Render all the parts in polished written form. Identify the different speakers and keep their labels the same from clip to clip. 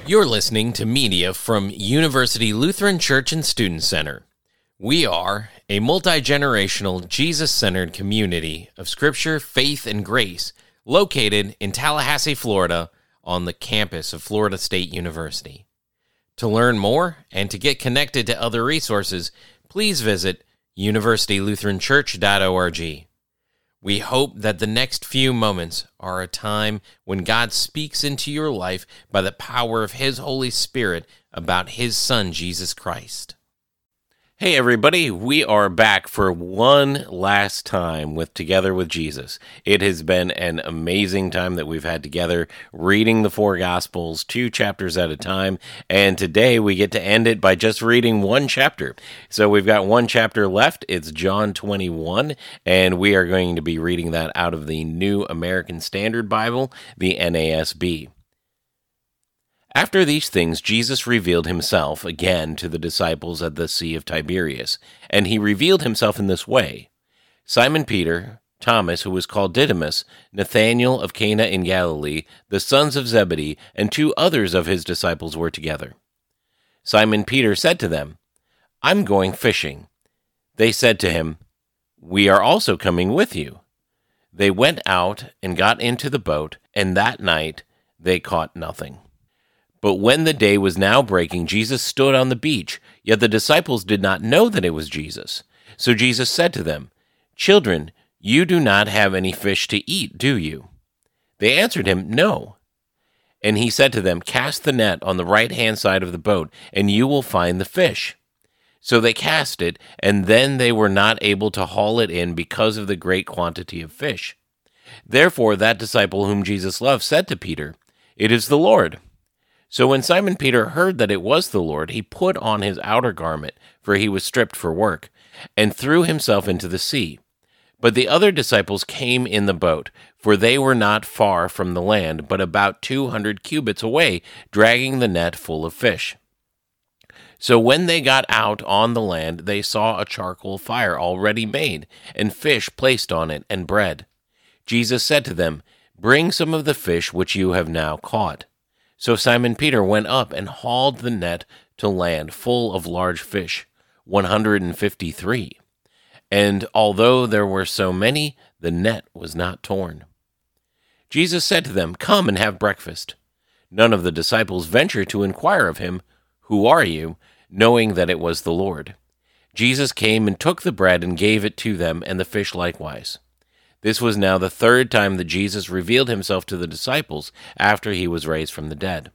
Speaker 1: You're listening to media from University Lutheran Church and Student Center. We are a multi-generational, Jesus-centered community of Scripture, faith, and grace located in Tallahassee, Florida, on the campus of Florida State University. To learn more and to get connected to other resources, please visit universitylutheranchurch.org. We hope that the next few moments are a time when God speaks into your life by the power of His Holy Spirit about His Son, Jesus Christ. Hey everybody, we are back for one last time with Together with Jesus. It has been an amazing time that we've had together reading the four Gospels, 2 chapters at a time, and today we get to end it by just reading one chapter. So we've got one chapter left, it's John 21, and we are going to be reading that out of the New American Standard Bible, the NASB. After these things, Jesus revealed himself again to the disciples at the Sea of Tiberias, and he revealed himself in this way. Simon Peter, Thomas, who was called Didymus, Nathanael of Cana in Galilee, the sons of Zebedee, and 2 others of his disciples were together. Simon Peter said to them, "I'm going fishing." They said to him, "We are also coming with you." They went out and got into the boat, and that night they caught nothing. But when the day was now breaking, Jesus stood on the beach, yet the disciples did not know that it was Jesus. So Jesus said to them, "Children, you do not have any fish to eat, do you?" They answered him, "No." And he said to them, "Cast the net on the right-hand side of the boat, and you will find the fish." So they cast it, and then they were not able to haul it in because of the great quantity of fish. Therefore that disciple whom Jesus loved said to Peter, "It is the Lord." So when Simon Peter heard that it was the Lord, he put on his outer garment, for he was stripped for work, and threw himself into the sea. But the other disciples came in the boat, for they were not far from the land, but about 200 cubits away, dragging the net full of fish. So when they got out on the land, they saw a charcoal fire already made, and fish placed on it, and bread. Jesus said to them, "Bring some of the fish which you have now caught." So Simon Peter went up and hauled the net to land full of large fish, 153. And although there were so many, the net was not torn. Jesus said to them, "Come and have breakfast." None of the disciples ventured to inquire of him, "Who are you?" knowing that it was the Lord. Jesus came and took the bread and gave it to them, and the fish likewise. This was now the 3rd time that Jesus revealed himself to the disciples after he was raised from the dead.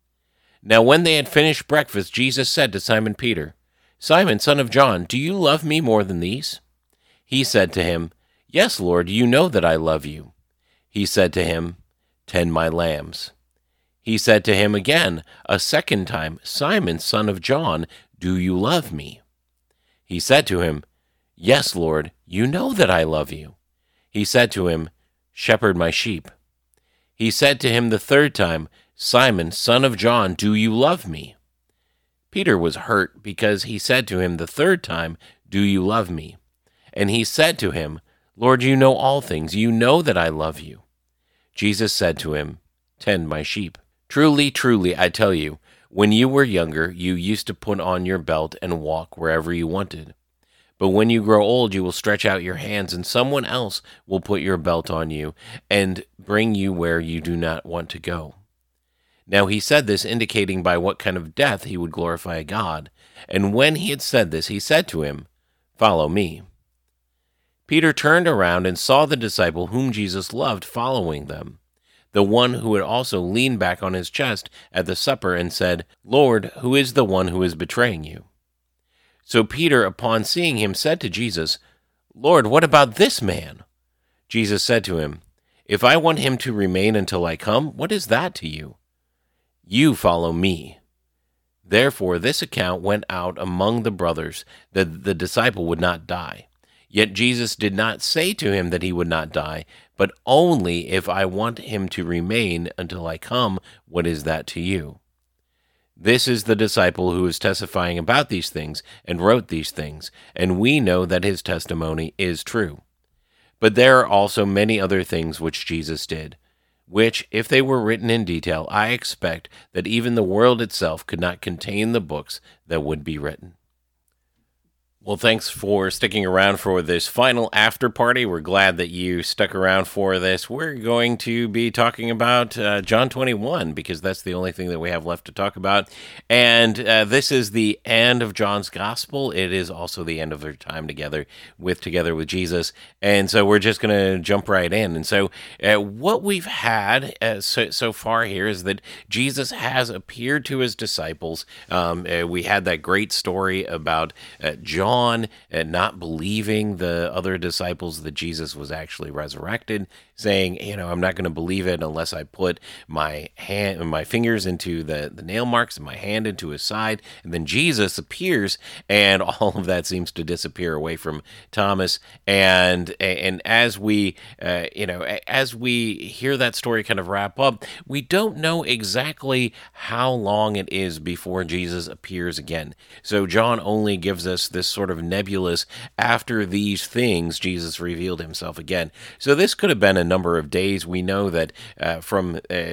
Speaker 1: Now when they had finished breakfast, Jesus said to Simon Peter, "Simon, son of John, do you love me more than these?" He said to him, "Yes, Lord, you know that I love you." He said to him, "Tend my lambs." He said to him again, a second time, "Simon, son of John, do you love me?" He said to him, "Yes, Lord, you know that I love you." He said to him, "Shepherd my sheep." He said to him the 3rd time, "Simon, son of John, do you love me?" Peter was hurt because he said to him the 3rd time, "Do you love me?" And he said to him, "Lord, you know all things. You know that I love you." Jesus said to him, "Tend my sheep. Truly, truly, I tell you, when you were younger, you used to put on your belt and walk wherever you wanted. But when you grow old, you will stretch out your hands, and someone else will put your belt on you and bring you where you do not want to go." Now he said this, indicating by what kind of death he would glorify God. And when he had said this, he said to him, "Follow me." Peter turned around and saw the disciple whom Jesus loved following them, the one who had also leaned back on his chest at the supper and said, "Lord, who is the one who is betraying you?" So Peter, upon seeing him, said to Jesus, "Lord, what about this man?" Jesus said to him, "If I want him to remain until I come, what is that to you? You follow me." Therefore this account went out among the brothers, that the disciple would not die. Yet Jesus did not say to him that he would not die, but only, "If I want him to remain until I come, what is that to you?" This is the disciple who is testifying about these things and wrote these things, and we know that his testimony is true. But there are also many other things which Jesus did, which, if they were written in detail, I expect that even the world itself could not contain the books that would be written. Well, thanks for sticking around for this final after party. We're glad that you stuck around for this. We're going to be talking about John 21 because that's the only thing that we have left to talk about. And this is the end of John's gospel. It is also the end of their time together with Jesus. And so we're just going to jump right in. And so what we've had so far here is that Jesus has appeared to his disciples. We had that great story about John and not believing the other disciples that Jesus was actually resurrected, saying, I'm not going to believe it unless I put my fingers into the nail marks and my hand into his side. And then Jesus appears, and all of that seems to disappear away from Thomas. And as we as we hear that story kind of wrap up, we don't know exactly how long it is before Jesus appears again. So John only gives us this sort of nebulous, after these things, Jesus revealed himself again. So this could have been a number of days. We know that from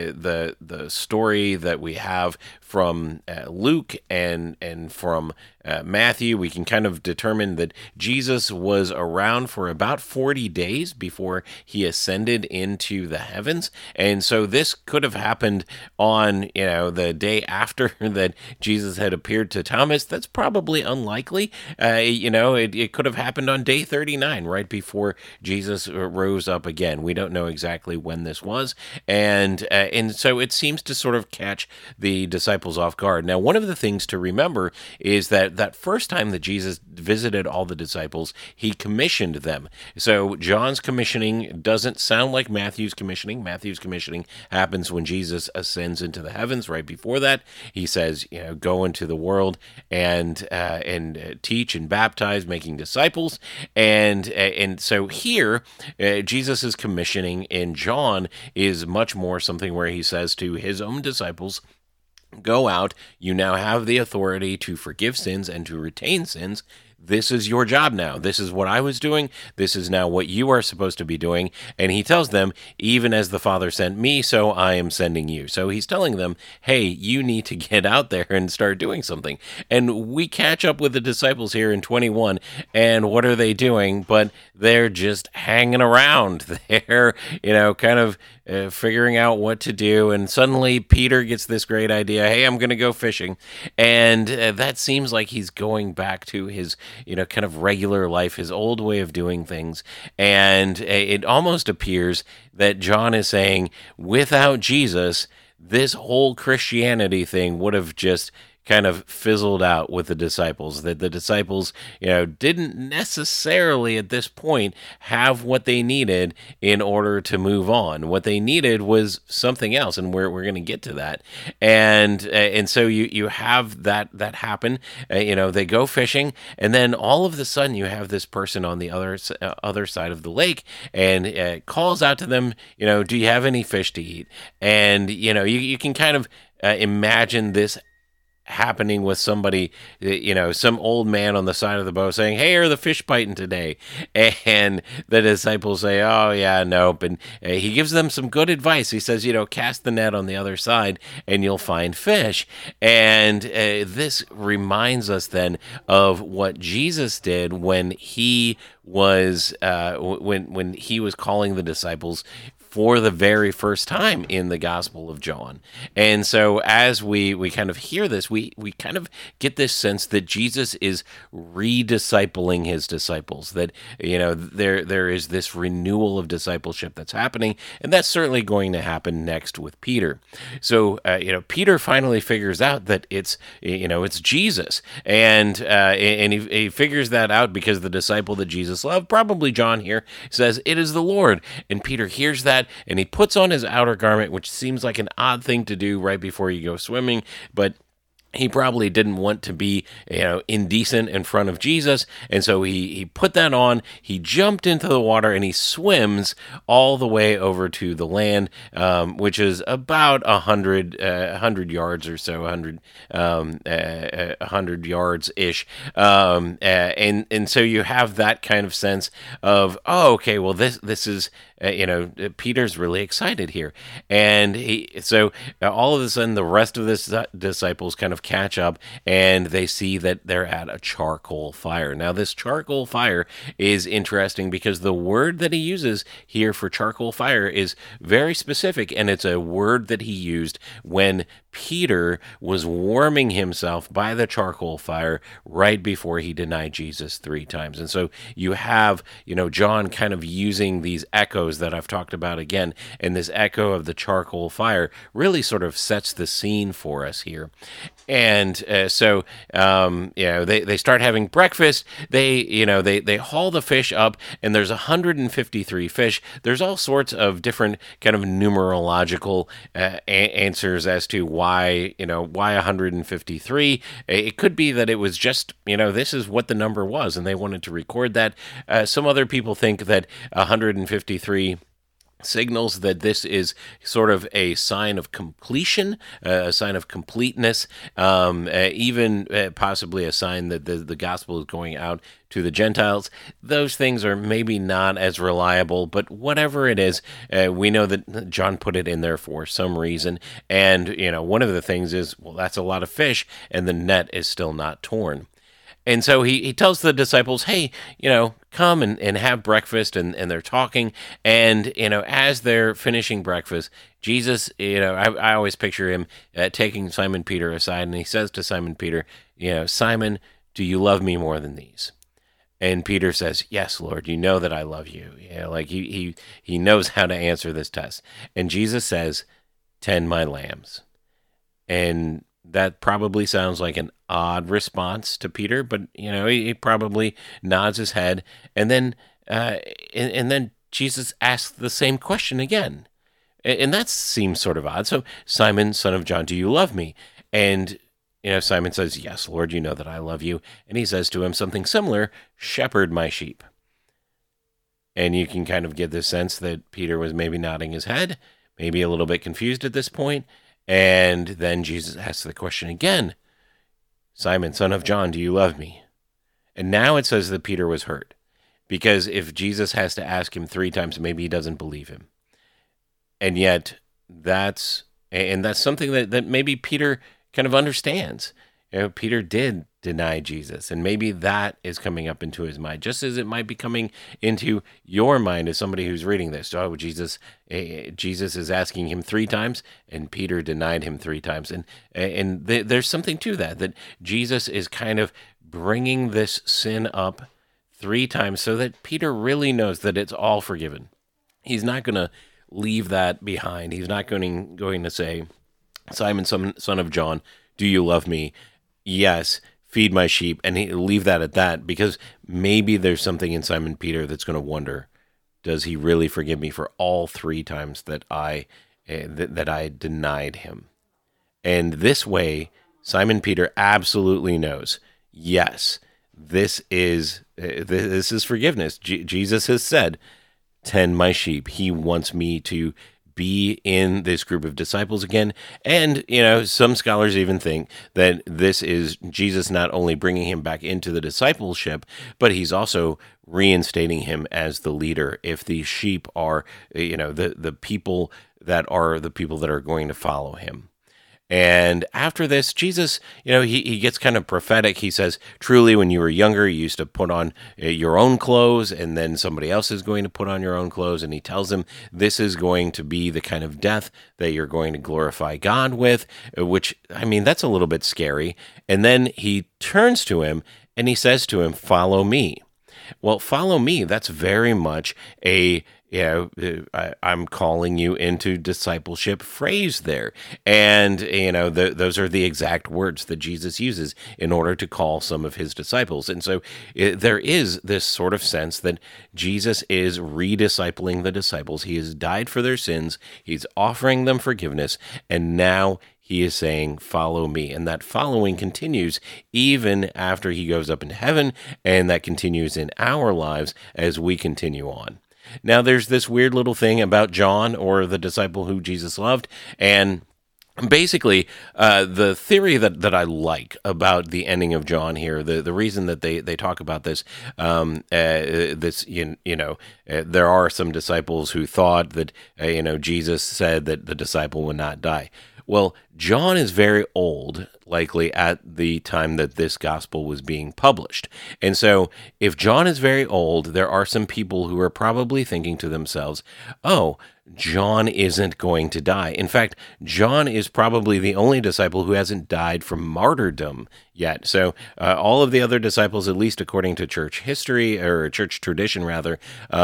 Speaker 1: the story that we have from Luke and from Matthew, we can kind of determine that Jesus was around for about 40 days before he ascended into the heavens. And so this could have happened on, the day after that Jesus had appeared to Thomas. That's probably unlikely. It could have happened on day 39, right before Jesus rose up again. We don't know exactly when this was. And so it seems to sort of catch the disciples off guard. Now, one of the things to remember is that first time that Jesus visited all the disciples, he commissioned them. So John's commissioning doesn't sound like Matthew's commissioning. Matthew's commissioning happens when Jesus ascends into the heavens. Right before that, he says, go into the world and teach and baptize, making disciples. And so here, Jesus' commissioning in John is much more something where he says to his own disciples, go out, you now have the authority to forgive sins and to retain sins. This is your job now. This is what I was doing. This is now what you are supposed to be doing. And he tells them, even as the Father sent me, so I am sending you. So he's telling them, hey, you need to get out there and start doing something. And we catch up with the disciples here in 21, and what are they doing? But they're just hanging around. They're, kind of figuring out what to do. And suddenly Peter gets this great idea. Hey, I'm going to go fishing. And that seems like he's going back to his kind of regular life, his old way of doing things. And it almost appears that John is saying, without Jesus, this whole Christianity thing would have just kind of fizzled out with the disciples, that the disciples, didn't necessarily at this point have what they needed in order to move on. What they needed was something else, and we're going to get to that. And so you have that happen. They go fishing, and then all of a sudden you have this person on the other side of the lake, and calls out to them, do you have any fish to eat? And you can kind of imagine this happening with somebody, some old man on the side of the boat saying, hey, are the fish biting today? And the disciples say, oh, yeah, nope. And he gives them some good advice. He says, cast the net on the other side and you'll find fish. And this reminds us then of what Jesus did when he was when he was calling the disciples for the very first time in the Gospel of John. And so as we kind of hear this, we kind of get this sense that Jesus is rediscipling his disciples, that, there is this renewal of discipleship that's happening, and that's certainly going to happen next with Peter. So, Peter finally figures out that it's Jesus, and he figures that out because the disciple that Jesus loved, probably John here, says, it is the Lord. And Peter hears that, and he puts on his outer garment, which seems like an odd thing to do right before you go swimming, but he probably didn't want to be, indecent in front of Jesus. And so he put that on, he jumped into the water, and he swims all the way over to the land, which is about 100 yards or so, 100 yards ish. And so you have that kind of sense of, oh, okay, well, this is, Peter's really excited here. And all of a sudden, the rest of the disciples kind of catch up, and they see that they're at a charcoal fire. Now, this charcoal fire is interesting because the word that he uses here for charcoal fire is very specific, and it's a word that he used when Peter was warming himself by the charcoal fire right before he denied Jesus 3 times. And so you have, John kind of using these echoes that I've talked about again, and this echo of the charcoal fire really sort of sets the scene for us here. And they start having breakfast. They haul the fish up, and there's 153 fish. There's all sorts of different kind of numerological answers as to why 153. It could be that it was just, this is what the number was, and they wanted to record that. Some other people think that 153 signals that this is sort of a sign of completion, a sign of completeness, even possibly a sign that the gospel is going out to the Gentiles. Those things are maybe not as reliable, but whatever it is, we know that John put it in there for some reason. And, one of the things is, well, that's a lot of fish, and the net is still not torn. And so he tells the disciples, hey, come and have breakfast, and they're talking. And, as they're finishing breakfast, Jesus, I always picture him taking Simon Peter aside, and he says to Simon Peter, Simon, do you love me more than these? And Peter says, yes, Lord, you know that I love you. He knows how to answer this test. And Jesus says, tend my lambs. And that probably sounds like an odd response to Peter, but he probably nods his head, and then Jesus asks the same question again, and that seems sort of odd. So, Simon, son of John, do you love me? And Simon says, yes, Lord, you know that I love you. And he says to him something similar: shepherd my sheep. And you can kind of get this sense that Peter was maybe nodding his head, maybe a little bit confused at this point. And then Jesus asks the question again, Simon, son of John, do you love me? And now it says that Peter was hurt, because if Jesus has to ask him 3 times, maybe he doesn't believe him. And yet that's something that maybe Peter kind of understands. Peter did deny Jesus, and maybe that is coming up into his mind, just as it might be coming into your mind as somebody who's reading this. Oh, Jesus is asking him 3 times, and Peter denied him 3 times. And there's something to that Jesus is kind of bringing this sin up 3 times so that Peter really knows that it's all forgiven. He's not going to leave that behind. He's not going to say, Simon, son of John, do you love me? Yes, feed my sheep, and leave that at that, because maybe there's something in Simon Peter that's going to wonder, does he really forgive me for all 3 times that I denied him? And this way, Simon Peter absolutely knows, yes, this is forgiveness. Jesus has said, tend my sheep. He wants me to be in this group of disciples again. And, some scholars even think that this is Jesus not only bringing him back into the discipleship, but he's also reinstating him as the leader. If these sheep are, the people that are going to follow him. And after this, Jesus, he gets kind of prophetic. He says, truly, when you were younger, you used to put on your own clothes, and then somebody else is going to put on your own clothes. And he tells them this is going to be the kind of death that you're going to glorify God with, which, that's a little bit scary. And then he turns to him and he says to him, follow me. Well, follow me, that's very much I'm calling you into discipleship phrase there. And, those are the exact words that Jesus uses in order to call some of his disciples. And so there is this sort of sense that Jesus is rediscipling the disciples. He has died for their sins. He's offering them forgiveness. And now he is saying, follow me. And that following continues even after he goes up into heaven, and that continues in our lives as we continue on. Now, there's this weird little thing about John, or the disciple who Jesus loved, and basically, the theory that I like about the ending of John here, the reason that they talk about this, there are some disciples who thought that, Jesus said that the disciple would not die. Well, John is very old, likely at the time that this gospel was being published. And so if John is very old, there are some people who are probably thinking to themselves, oh, John isn't going to die. In fact, John is probably the only disciple who hasn't died from martyrdom yet. So all of the other disciples, at least according to church history, or church tradition rather,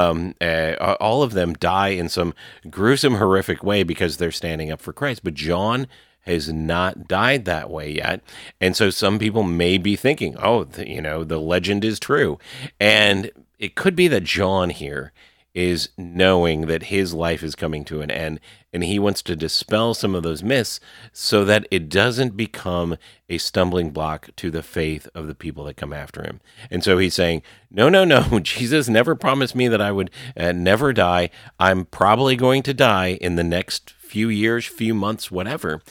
Speaker 1: all of them die in some gruesome, horrific way because they're standing up for Christ. But John has not died that way yet. And so some people may be thinking, oh, the legend is true. And it could be that John here is knowing that his life is coming to an end, and he wants to dispel some of those myths so that it doesn't become a stumbling block to the faith of the people that come after him. And so he's saying, no, Jesus never promised me that I would never die. I'm probably going to die in the next few years, few months, whatever.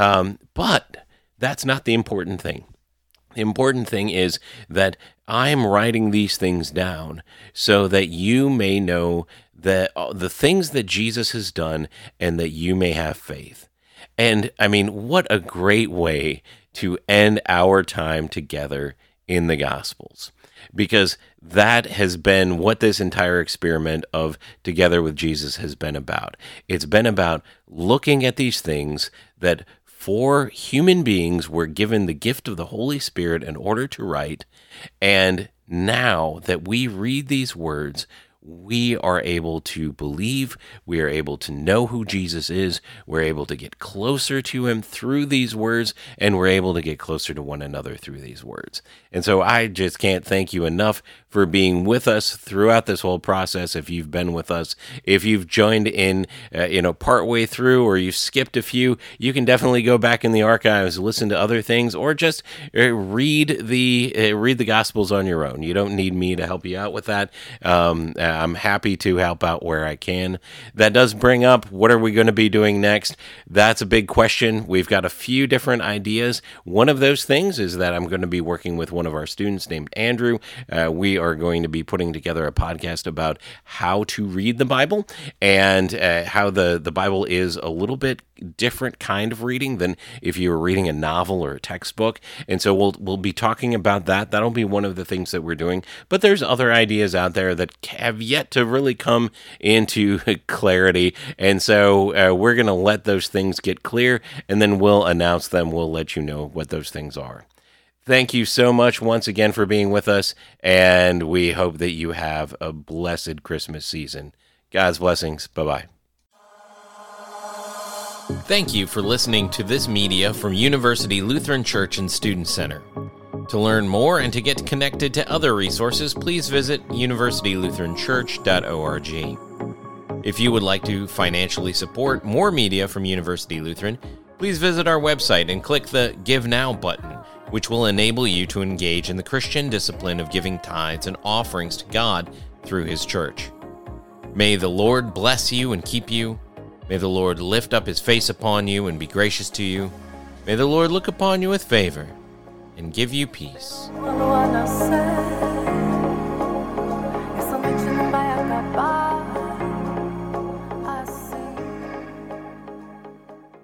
Speaker 1: But that's not the important thing. The important thing is that I'm writing these things down so that you may know that the things that Jesus has done, and that you may have faith. And I mean, what a great way to end our time together in the Gospels, because that has been what this entire experiment of Together with Jesus has been about. It's been about looking at these things that for human beings were given the gift of the Holy Spirit in order to write, and now that we read these words, we are able to believe, we are able to know who Jesus is, we're able to get closer to him through these words, and we're able to get closer to one another through these words. And so I just can't thank you enough for being with us throughout this whole process. If you've been with us, if you've joined in, partway through, or you've skipped a few, you can definitely go back in the archives, listen to other things, or just read the Gospels on your own. You don't need me to help you out with that. I'm happy to help out where I can. That does bring up, what are we going to be doing next? That's a big question. We've got a few different ideas. One of those things is that I'm going to be working with one of our students named Andrew. We are going to be putting together a podcast about how to read the Bible, and how the Bible is a little bit different kind of reading than if you were reading a novel or a textbook. And so we'll be talking about that. That'll be one of the things that we're doing. But there's other ideas out there that have yet to really come into clarity. And so we're going to let those things get clear, and then we'll announce them. We'll let you know what those things are. Thank you so much once again for being with us, and we hope that you have a blessed Christmas season. God's blessings. Bye-bye. Thank you for listening to this media from University Lutheran Church and Student Center. To learn more and to get connected to other resources, please visit universitylutheranchurch.org. If you would like to financially support more media from University Lutheran, please visit our website and click the Give Now button, which will enable you to engage in the Christian discipline of giving tithes and offerings to God through His church. May the Lord bless you and keep you. May the Lord lift up His face upon you and be gracious to you. May the Lord look upon you with favor and give you peace.